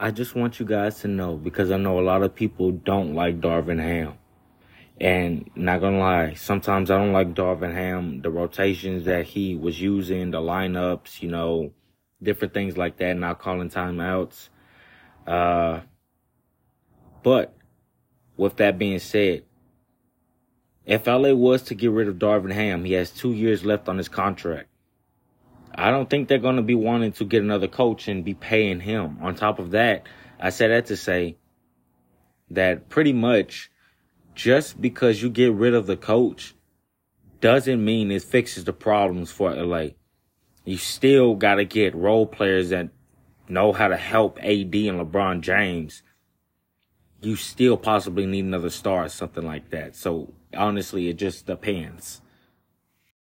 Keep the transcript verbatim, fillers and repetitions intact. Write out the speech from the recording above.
I just want you guys to know, because I know a lot of people don't like Darvin Ham. And not gonna lie, sometimes I don't like Darvin Ham, the rotations that he was using, the lineups, you know, different things like that, not calling timeouts. Uh, but with that being said, if L A was to get rid of Darvin Ham, he has two years left on his contract. I don't think they're going to be wanting to get another coach and be paying him. On top of that, I said that to say that pretty much just because you get rid of the coach doesn't mean it fixes the problems for L A. You still got to get role players that know how to help A D and LeBron James. You still possibly need another star or something like that. So honestly, it just depends.